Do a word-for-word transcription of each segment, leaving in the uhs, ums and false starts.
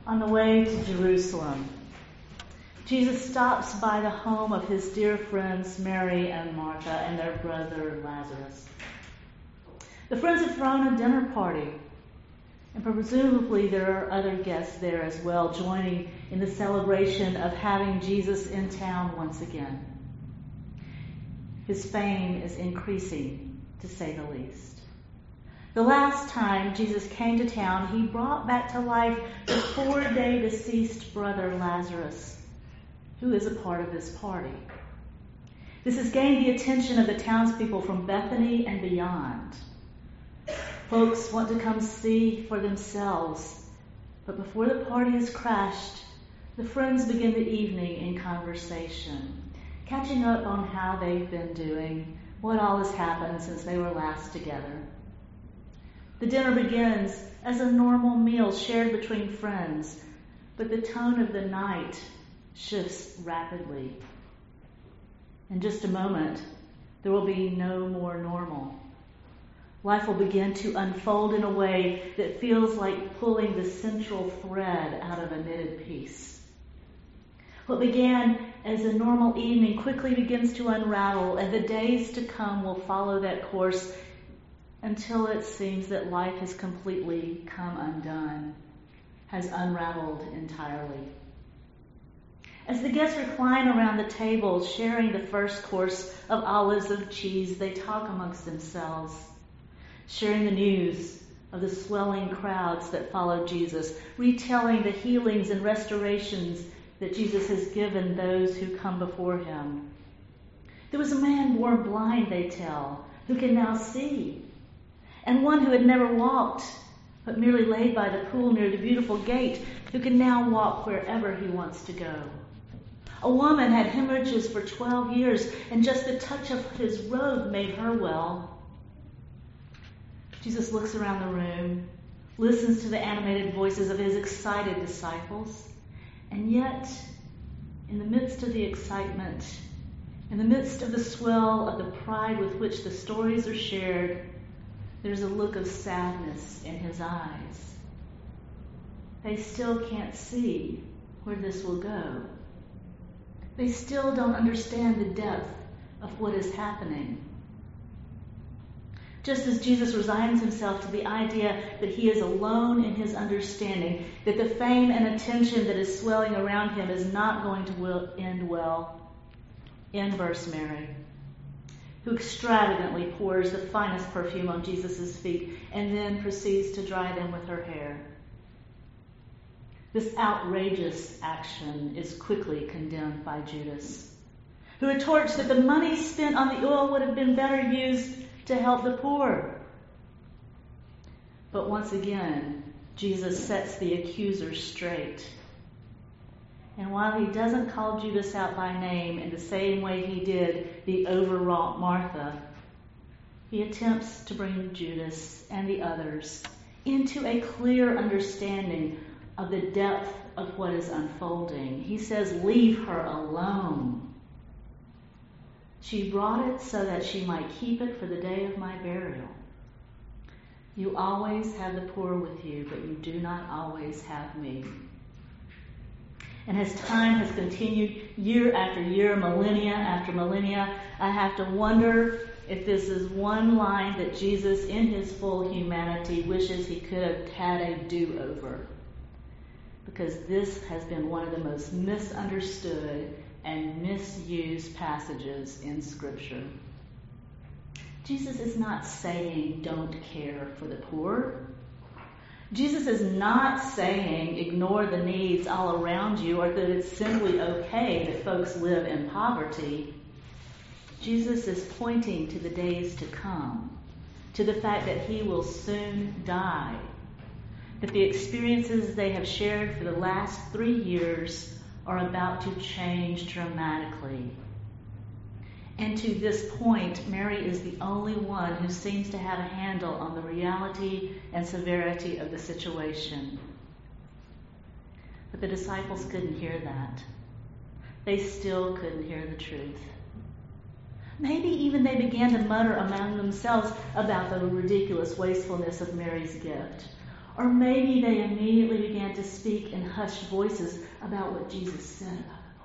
On the way to Jerusalem, Jesus stops by the home of his dear friends Mary and Martha and their brother Lazarus. The friends have thrown a dinner party, and presumably there are other guests there as well, joining in the celebration of having Jesus in town once again. His fame is increasing, to say the least. The last time Jesus came to town, he brought back to life the four-day deceased brother Lazarus, who is a part of this party. This has gained the attention of the townspeople from Bethany and beyond. Folks want to come see for themselves, but before the party has crashed, the friends begin the evening in conversation, catching up on how they've been doing, what all has happened since they were last together. The dinner begins as a normal meal shared between friends, but the tone of the night shifts rapidly. In just a moment, there will be no more normal. Life will begin to unfold in a way that feels like pulling the central thread out of a knitted piece. What began as a normal evening quickly begins to unravel, and the days to come will follow that course until it seems that life has completely come undone, has unraveled entirely. As the guests recline around the table, sharing the first course of olives of cheese, they talk amongst themselves, sharing the news of the swelling crowds that followed Jesus, retelling the healings and restorations that Jesus has given those who come before him. There was a man born blind, they tell, who can now see, and one who had never walked, but merely laid by the pool near the beautiful gate, who can now walk wherever he wants to go. A woman had hemorrhages for twelve years, and just the touch of his robe made her well. Jesus looks around the room, listens to the animated voices of his excited disciples, and yet, in the midst of the excitement, in the midst of the swell of the pride with which the stories are shared, there's a look of sadness in his eyes. They still can't see where this will go. They still don't understand the depth of what is happening. Just as Jesus resigns himself to the idea that he is alone in his understanding, that the fame and attention that is swelling around him is not going to end well, in bursts Mary, who extravagantly pours the finest perfume on Jesus' feet and then proceeds to dry them with her hair. This outrageous action is quickly condemned by Judas, who retorts that the money spent on the oil would have been better used to help the poor. But once again, Jesus sets the accuser straight. And while he doesn't call Judas out by name in the same way he did the overwrought Martha, he attempts to bring Judas and the others into a clear understanding of the depth of what is unfolding. He says, "Leave her alone. She brought it so that she might keep it for the day of my burial. You always have the poor with you, but you do not always have me." And as time has continued, year after year, millennia after millennia, I have to wonder if this is one line that Jesus, in his full humanity, wishes he could have had a do-over. Because this has been one of the most misunderstood and misused passages in Scripture. Jesus is not saying don't care for the poor. Jesus is not saying ignore the needs all around you or that it's simply okay that folks live in poverty. Jesus is pointing to the days to come, to the fact that he will soon die, that the experiences they have shared for the last three years are about to change dramatically. And to this point, Mary is the only one who seems to have a handle on the reality and severity of the situation. But the disciples couldn't hear that. They still couldn't hear the truth. Maybe even they began to mutter among themselves about the ridiculous wastefulness of Mary's gift. Or maybe they immediately began to speak in hushed voices about what Jesus said about the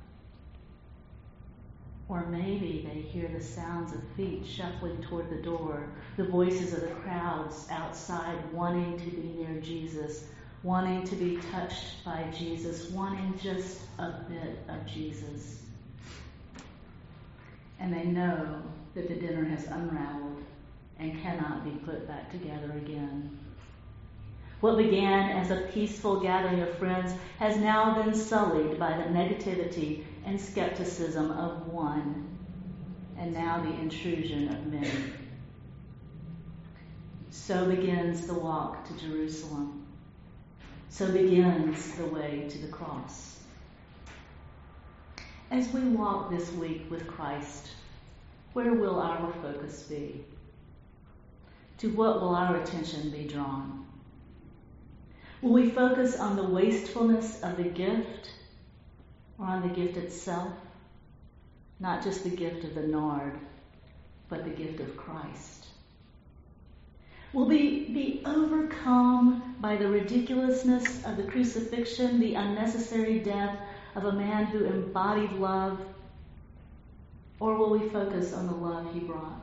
poor. Or maybe they hear the sounds of feet shuffling toward the door, the voices of the crowds outside wanting to be near Jesus, wanting to be touched by Jesus, wanting just a bit of Jesus. And they know that the dinner has unraveled and cannot be put back together again. What began as a peaceful gathering of friends has now been sullied by the negativity and skepticism of one, and now the intrusion of many. So begins the walk to Jerusalem. So begins the way to the cross. As we walk this week with Christ, where will our focus be? To what will our attention be drawn? Will we focus on the wastefulness of the gift or on the gift itself? Not just the gift of the nard, but the gift of Christ. Will we be overcome by the ridiculousness of the crucifixion, the unnecessary death of a man who embodied love? Or will we focus on the love he brought?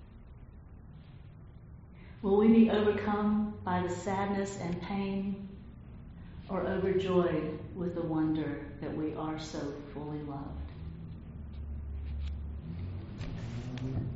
Will we be overcome by the sadness and pain, or overjoyed with the wonder that we are so fully loved?